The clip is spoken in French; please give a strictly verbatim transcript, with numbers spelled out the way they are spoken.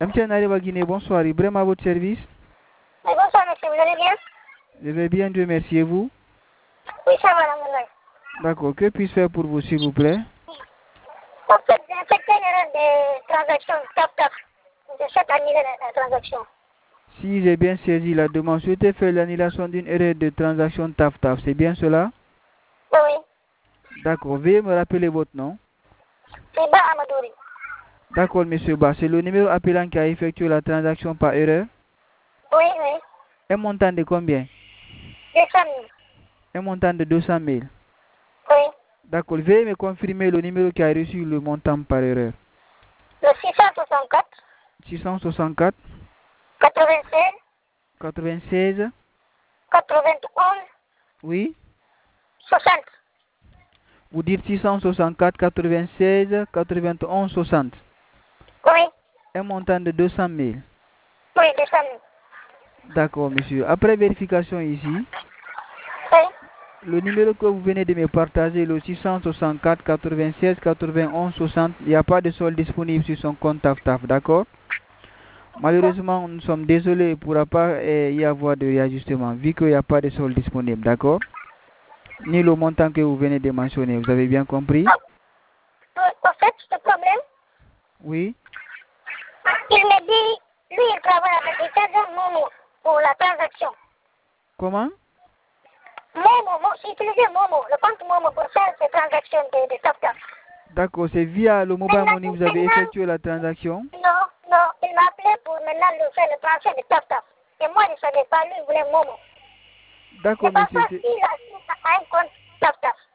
M T N arrive à Guinée, bonsoir. Ibrahim à votre service. Oui, bonsoir, monsieur, vous allez bien? Je vais bien, Dieu merci. Et vous? Oui, ça va, madame. D'accord. Que puis-je faire pour vous, s'il vous plaît? En fait, j'ai effectué une erreur de transaction TapTap. Je souhaite annuler la transaction. Si j'ai bien saisi la demande, souhaitez faire l'annulation d'une erreur de transaction TAF-TAF. C'est bien cela? Oui, oui. D'accord. Veuillez me rappeler votre nom. C'est Ba Amadouri. D'accord, monsieur Ba. C'est le numéro appelant qui a effectué la transaction par erreur. Oui, oui. Un montant de combien? deux cent mille. Un montant de deux cent mille. Oui. D'accord. Veuillez me confirmer le numéro qui a reçu le montant par erreur. Le six cent soixante-quatre. six cent soixante-quatre. quatre-vingt-seize. quatre-vingt-seize. quatre-vingt-onze. Oui. soixante. Vous dites six cent soixante-quatre, quatre-vingt-seize, quatre-vingt-onze, soixante. Oui. Un montant de deux cent mille. Oui, deux cent mille. D'accord, monsieur. Après vérification ici, Oui. le numéro que vous venez de me partager, le six cent soixante-quatre, quatre-vingt-seize, quatre-vingt-onze, soixante, il n'y a pas de solde disponible sur son compte TAF-TAF, d'accord? Malheureusement, nous sommes désolés, il ne pourra pas eh, y avoir de réajustement, vu qu'il n'y a pas de solde disponible, d'accord? Ni le montant que vous venez de mentionner, vous avez bien compris? En fait, le problème, Oui. il me dit, lui, il travaille avec des agents Momo pour la transaction. Comment? Momo, Momo j'ai utilisé Momo, le compte Momo pour faire ces transactions de, de TapTap. D'accord, c'est via le mobile Maintenant, money que vous avez maintenant, effectué la transaction? Non, non, il m'a appelé pour maintenant le faire le transfert de TapTap. Et moi, je ne savais pas, lui, il voulait Momo. D'accord, C'est pas monsieur. ça, il a, il a un compte TapTap.